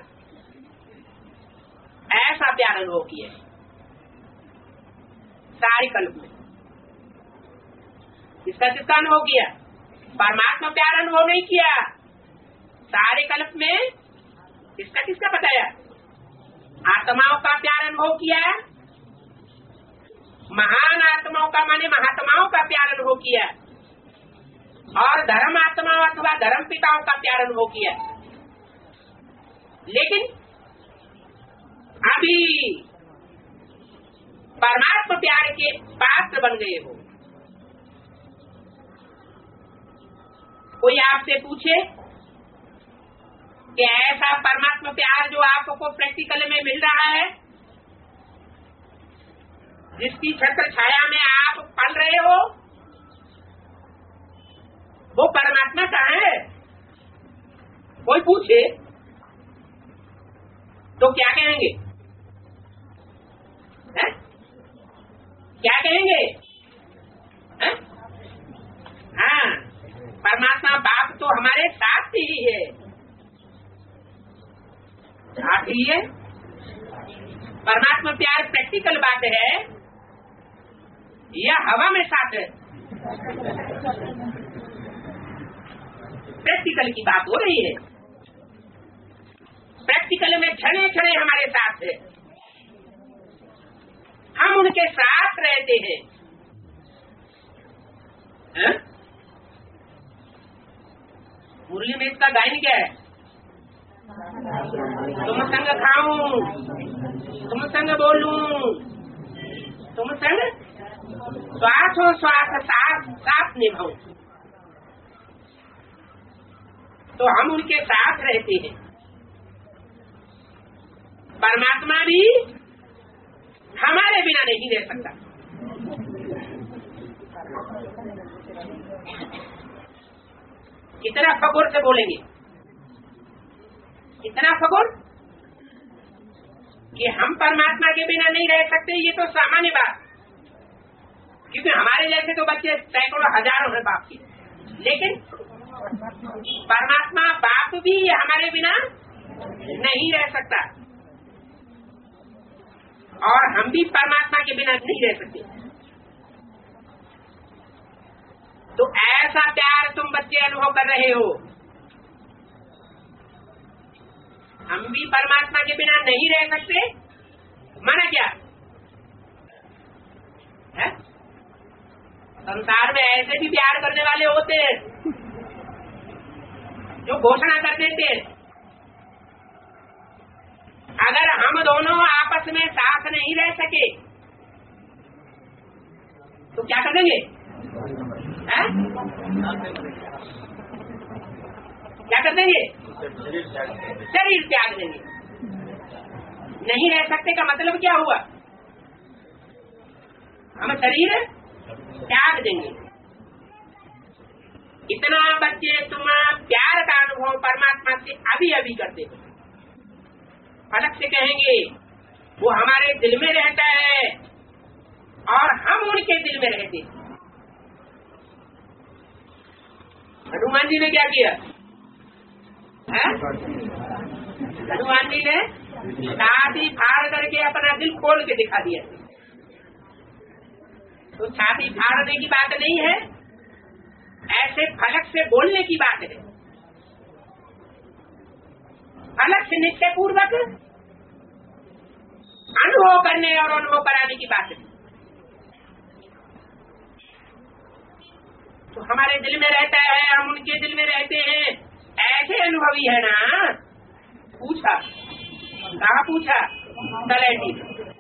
ऐसा प्यार अनुभव किया सारे कल्प में। किसका किसका अनुभव किया? परमात्मा प्यार अनुभव नहीं किया सारे कल्प में। किसका किसका बताया? आत्माओं का प्यार अनुभव किया, महान आत्माओं का माने महात्माओं का प्यार अनुभव किया, और धर्म आत्माओं अथवा धर्म पिताओं का प्यार अनुभव किया। लेकिन अभी परमात्मा प्यार के पात्र बन गए हो। कोई आपसे पूछे कि ऐसा परमात्मा प्यार जो आपको प्रैक्टिकल में मिल रहा है, जिसकी छत्र छाया में आप पल रहे हो, वो परमात्मा कहाँ है? कोई पूछे तो क्या कहेंगे? है? क्या कहेंगे? है? हाँ, परमात्मा बाप तो हमारे साथ ही है, साथ ही है। परमात्मा प्यार प्रैक्टिकल बात है या हवा में साथ है? प्रैक्टिकल की बात हो रही है। प्रैक्टिकल में क्षणे क्षणे हमारे साथ है, हम उनके साथ रहते हैं। है? मुरली में इसका गायन क्या है? तुम संग खाऊं, तुम संग बोलूं, तुम संग श्वास हो श्वास साथ साथ निभाऊं। तो हम उनके साथ रहते हैं। परमात्मा भी हमारे बिना नहीं रह सकता। कितना फगुर से बोलेंगे, कितना फगुर कि हम परमात्मा के बिना नहीं रह सकते, ये तो सामान्य बात। क्योंकि हमारे जैसे तो बच्चे सैकड़ों हजारों हैं बाप की, लेकिन परमात्मा बाप भी हमारे बिना नहीं रह सकता और हम भी परमात्मा के बिना नहीं रह सकते। तो ऐसा प्यार तुम बच्चे अनुभव कर रहे हो। हम भी परमात्मा के बिना नहीं रह सकते, माना क्या है? संसार में ऐसे भी प्यार करने वाले होते हैं जो घोषणा कर देते हैं, अगर हम दोनों आपस में साथ नहीं रह सके तो क्या कर देंगे? है? क्या कर देंगे? शरीर त्याग देंगे। नहीं रह सकते का मतलब क्या हुआ? हम शरीर त्याग देंगे। इतना बच्चे तुम प्यार का अनुभव परमात्मा से अभी अभी करते हो। अलग से कहेंगे वो हमारे दिल में रहता है और हम उनके दिल में रहते हैं। हनुमान जी ने क्या किया? हनुमान जी ने छाती फाड़ करके अपना दिल खोल के दिखा दिया। तो छाती फाड़ने की बात नहीं है, ऐसे फलक से बोलने की बात है। फलक से निश्चय पूर्वक अनुभव करने और अनुभव कराने की बात है। तो हमारे दिल में रहता है, हम उनके दिल में रहते हैं, ऐसे अनुभवी है ना। पूछा, कहा पूछा? तलैटी।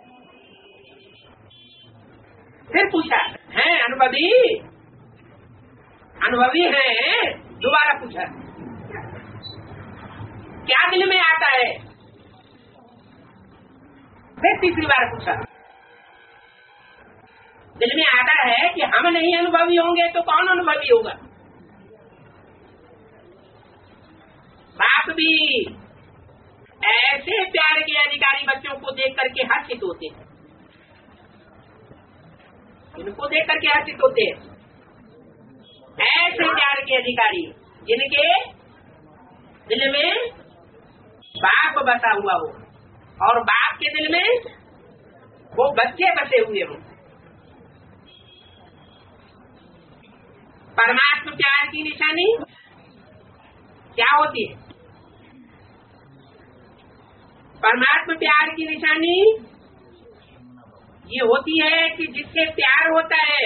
फिर पूछा, है अनुभवी? अनुभवी है? दोबारा पूछा, क्या दिल में आता है? फिर तीसरी बार पूछा, दिल में आता है कि हम नहीं अनुभवी होंगे तो कौन अनुभवी होगा? बाप भी ऐसे प्यार के अधिकारी बच्चों को देख करके हर्षित होते हैं, इनको देख करके हर्षित होते हैं। ऐसे प्यार के अधिकारी जिनके दिल में बाप बसा हुआ हो और बाप के दिल में वो बच्चे बसे हुए हो। परमात्मा प्यार की निशानी क्या होती है? परमात्मा प्यार की निशानी ये होती है कि जिससे प्यार होता है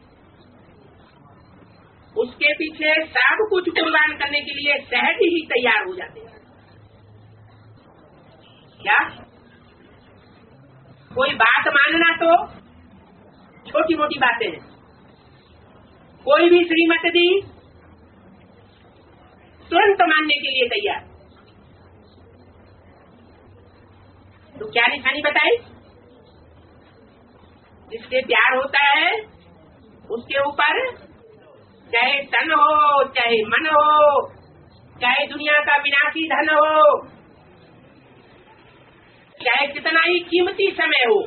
उसके पीछे सब कुछ कुर्बान करने के लिए सहज ही तैयार हो जाते हैं। क्या? कोई बात मानना तो छोटी मोटी बातें हैं। कोई भी श्रीमत दी तुरंत मानने के लिए तैयार। तो क्या निशानी बताई? जिससे प्यार होता है उसके ऊपर चाहे तन हो, चाहे मन हो, चाहे दुनिया का विनाशी धन हो, चाहे कितना ही कीमती समय हो।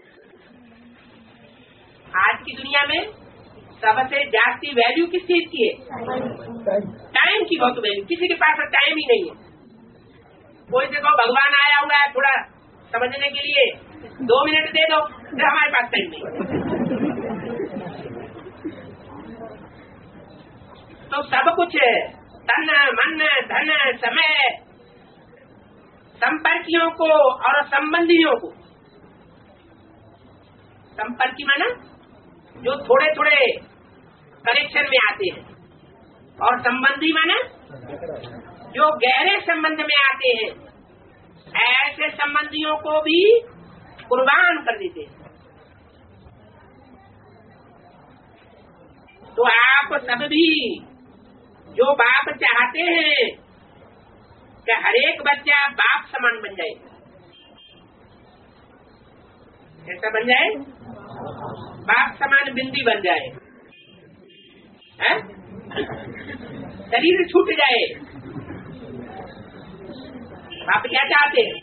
आज की दुनिया में सबसे जास्ती वैल्यू किस चीज की है? टाइम की बहुत वैल्यू। किसी के पास टाइम ही नहीं है। कोई से कहो भगवान आया हुआ है थोड़ा समझने के लिए, दो मिनट दे दो, फिर हमारे पास टाइम नहीं। तो सब कुछ तन मन धन समय संपर्कियों को और संबंधियों को, संपर्की माना जो थोड़े थोड़े कनेक्शन में आते हैं, और संबंधी माने जो गहरे संबंध में आते हैं, ऐसे संबंधियों को भी कुर्बान कर देते हैं। तो आप सब भी जो बाप चाहते हैं कि हरेक बच्चा बाप समान बन जाए, कैसा बन जाए? बाप समान बिंदी बन जाए, है? शरीर छूट जाए। आप क्या चाहते हैं?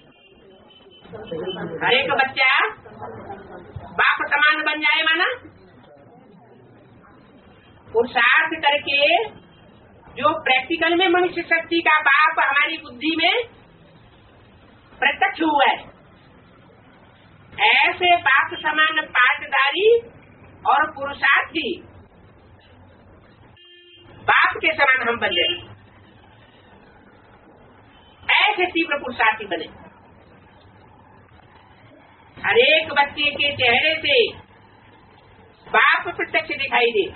हरेक बच्चा बाप समान बन जाए, माना पुरुषार्थ करके जो प्रैक्टिकल में मनुष्य शक्ति का बाप हमारी बुद्धि में प्रत्यक्ष हुआ है, ऐसे बाप समान पाठधारी और पुरुषार्थी बाप के समान हम बन जाए, ऐसे तीव्र पुरुषार्थी बने। हरेक बच्चे के चेहरे से बाप प्रत्यक्ष दिखाई दे।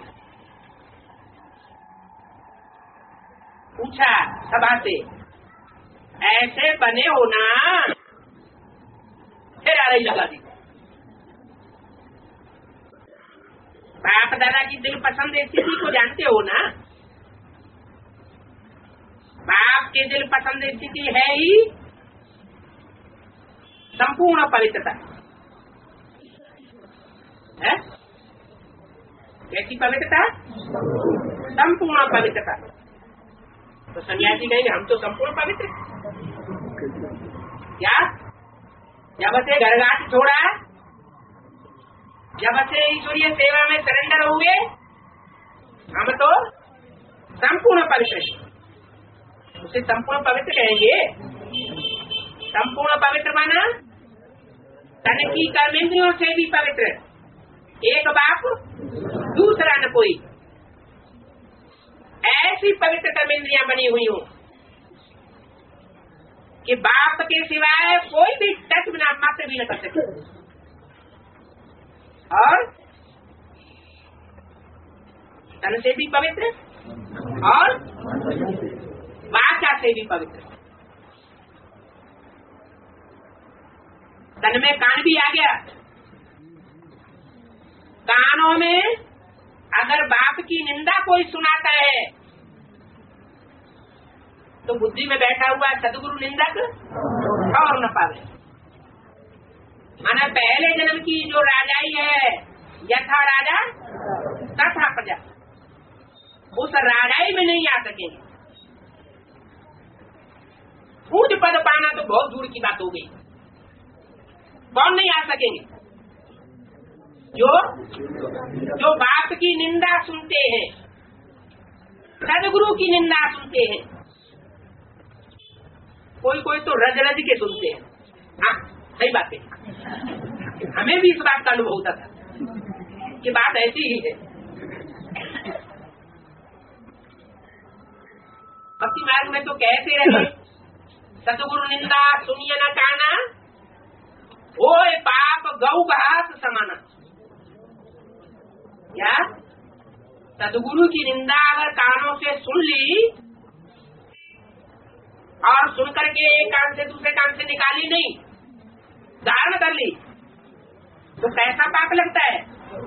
पूछा सभा से, ऐसे बने हो ना? फिर आ रही लगा दी। बाप दादा की दिल पसंद स्थिति को जानते हो ना? बाप के दिल पसंद स्थिति है ही संपूर्ण पवित्रता है। कैसी पवित्रता? संपूर्ण पवित्रता। तो सन्यासी कहेंगे हम तो संपूर्ण पवित्र। क्या? जब से घरघाट छोड़ा, जब से ईश्वरीय सेवा में सरेंडर हुए, हम तो संपूर्ण पवित्र। उसे संपूर्ण पवित्र कहेंगे। संपूर्ण पवित्र माना तन की कर्मेंद्रियों से भी पवित्र, एक बाप दूसरा न कोई, ऐसी पवित्र कर्मेंद्रियां बनी हुई हो कि बाप के सिवाय कोई भी टच बिना मात्र भी न कर सके, और तन से भी पवित्र और वाचा से भी पवित्र। तन में कान भी आ गया, कानों में अगर बाप की निंदा कोई सुनाता है तो बुद्धि में बैठा हुआ सदगुरु निंदक और न पावे। माना पहले जन्म की जो राजाई है, यथा राजा तथा प्रजा, उस राजाई में नहीं आ सकेंगे। ऊंच पद पाना तो बहुत दूर की बात हो गई। कौन नहीं आ सकेंगे? जो जो बाप की निंदा सुनते हैं, सदगुरु की निंदा सुनते हैं। कोई कोई तो रज रज के सुनते हैं। हाँ सही बात है, हमें भी इस बात का अनुभव होता था कि बात ऐसी ही है। भक्ति मार्ग में तो कहते रहे, सतगुरु निंदा सुनिए न काना, ओए पाप गौ घास समाना। क्या? सदगुरु की निंदा अगर कानों से सुन ली और सुनकर के एक कान से दूसरे कान से निकाली नहीं, धारण कर ली, तो कैसा पाप लगता है?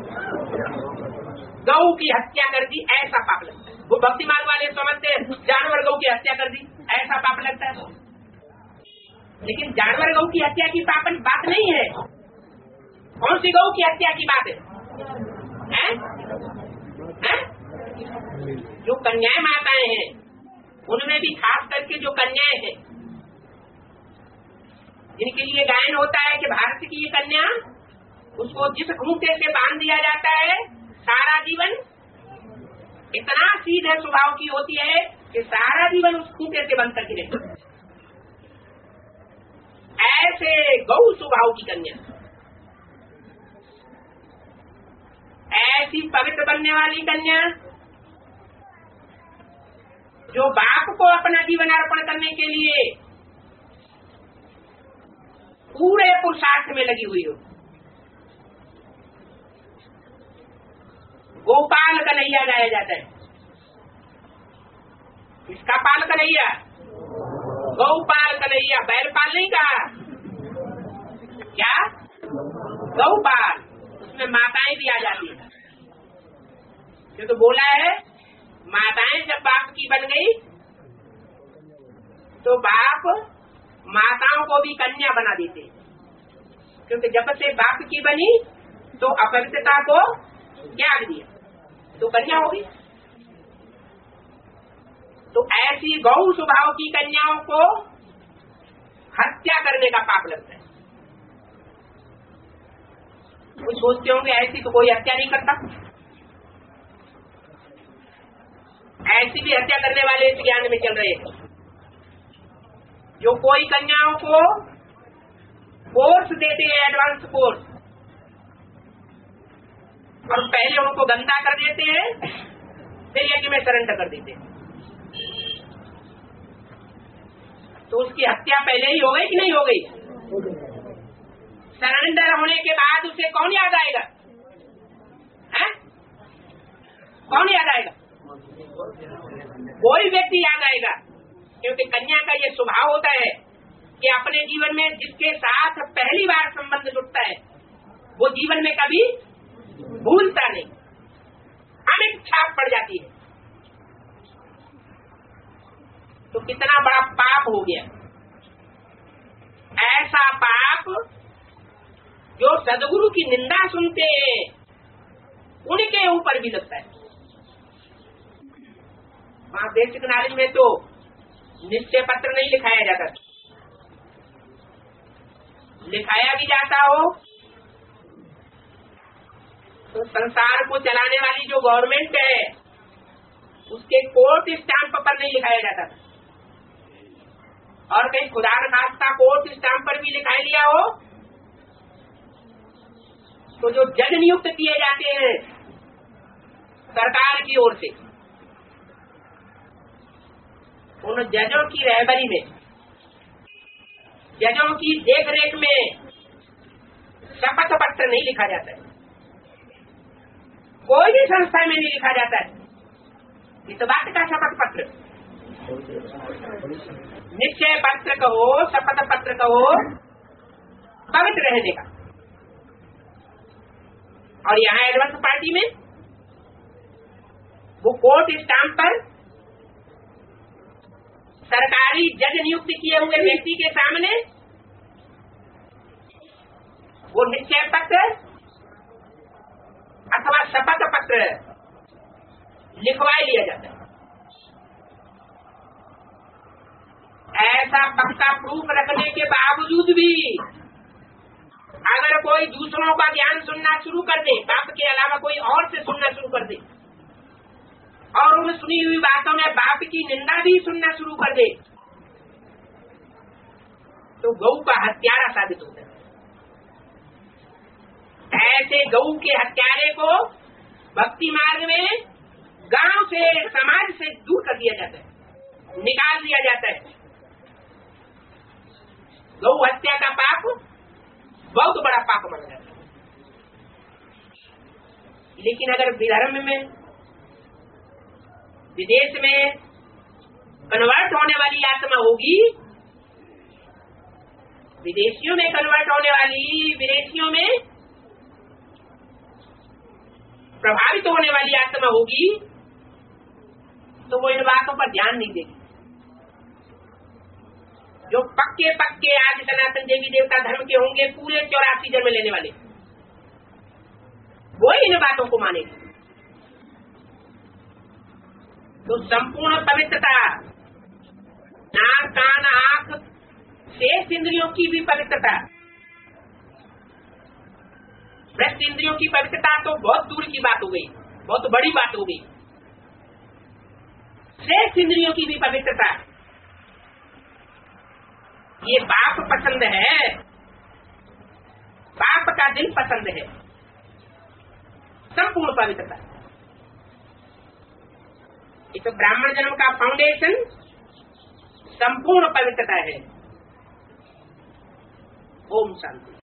गौ की हत्या कर दी, ऐसा पाप लगता है। वो भक्ति मार्ग वाले समझते हैं जानवर गौ की हत्या कर दी, ऐसा पाप लगता है। लेकिन जानवर गौ की हत्या की पाप बात नहीं है। कौन सी गौ की हत्या की बात है? हैं? हैं? जो कन्याएं माताएं हैं, उनमें भी खास करके जो कन्याएं हैं, जिनके लिए गायन होता है कि भारत की ये कन्या, उसको जिस खूंटे से बांध दिया जाता है, सारा जीवन इतना सीधे स्वभाव की होती है कि सारा जीवन उस खूंटे से बंध करके रहती है। ऐसे गौ स्वभाव की कन्या, ऐसी पवित्र बनने वाली कन्या जो बाप को अपना जीवन अर्पण करने के लिए पूरे पुरुषार्थ में लगी हुई हो। गोपाल कन्हैया गाया जाता है। किसका पाल कन्हैया? गौपाल कन्हैया। बैलपाल नहीं कहा, क्या? गौपाल। उसमें माताएं भी आ जाती है, जो तो बोला है माताएं जब बाप की बन गई तो बाप माताओं को भी कन्या बना देते, क्योंकि जब से बाप की बनी तो अपवित्रता को त्याग दिया तो कन्या होगी। तो ऐसी गौ स्वभाव की कन्याओं को हत्या करने का पाप लगता है। वो सोचते होंगे ऐसी तो कोई हत्या नहीं करता, ऐसी भी हत्या करने वाले इस ज्ञान में चल रहे हैं। जो कोई कन्याओं को कोर्स देते हैं, एडवांस कोर्स, और पहले उनको गंदा कर देते हैं, फिर यज्ञ में सरेंडर कर देते हैं, तो उसकी हत्या पहले ही हो गई कि नहीं हो गई? सरेंडर होने के बाद उसे कौन याद आएगा? है? कौन याद आएगा? कोई व्यक्ति याद आएगा, क्योंकि कन्या का ये स्वभाव होता है कि अपने जीवन में जिसके साथ पहली बार संबंध जुड़ता है वो जीवन में कभी भूलता नहीं, अमिट छाप पड़ जाती है। तो कितना बड़ा पाप हो गया, ऐसा पाप जो सदगुरु की निंदा सुनते हैं उनके ऊपर भी लगता है। वहां बेसिक नॉलेज में तो निश्चय पत्र नहीं लिखाया जाता, लिखाया भी जाता हो तो संसार को चलाने वाली जो गवर्नमेंट है उसके कोर्ट स्टाम्प पर नहीं लिखाया जाता, और कहीं खुदा न खास्ता कोर्ट स्टाम्प पर भी लिखा लिया हो तो जो जज नियुक्त किए जाते हैं सरकार की ओर से, उन जजों की रहबरी में, जजों की देखरेख में शपथ पत्र नहीं लिखा जाता है, कोई भी संस्था में नहीं लिखा जाता है इस बात का शपथ पत्र, निश्चय पत्र कहो, शपथ पत्र कहो, पवित्र रहने का। और यहाँ एडवांस पार्टी में वो कोर्ट स्टाम्प पर सरकारी जज नियुक्त किए हुए व्यक्ति के सामने वो निश्चय पत्र अथवा शपथ पत्र लिखवा लिया जाता है। ऐसा पक्का प्रूफ रखने के बावजूद भी अगर कोई दूसरों का ज्ञान सुनना शुरू कर दे, बाप के अलावा कोई और से सुनना शुरू कर दे, और उन सुनी हुई बातों में बाप की निंदा भी सुनना शुरू कर दे, तो गऊ का हत्यारा साबित होता है। ऐसे गऊ के हत्यारे को भक्ति मार्ग में गांव से, समाज से दूर कर दिया जाता है, निकाल दिया जाता है। गौ हत्या का पाप बहुत बड़ा पाप माना जाता है। लेकिन अगर विधर्म में, विदेश में कन्वर्ट होने वाली आत्मा होगी, विदेशियों में कन्वर्ट होने वाली, विदेशियों में प्रभावित होने वाली आत्मा होगी, तो वो इन बातों पर ध्यान नहीं देगी। जो पक्के पक्के आज सनातन देवी देवता धर्म के होंगे, पूरे चौरासी जन्म लेने वाले, वो इन बातों को मानेगी। तो संपूर्ण पवित्रता, नाक, कान, आंख, शेष इंद्रियों की भी पवित्रता, भ्रष्ट इंद्रियों की पवित्रता तो बहुत दूर की बात हो गई, बहुत बड़ी बात हो गई। शेष इंद्रियों की भी पवित्रता, ये बाप पसंद है, बाप का दिल पसंद है, संपूर्ण पवित्रता। ये तो ब्राह्मण जन्म का फाउंडेशन संपूर्ण पवित्रता है। ओम शांति।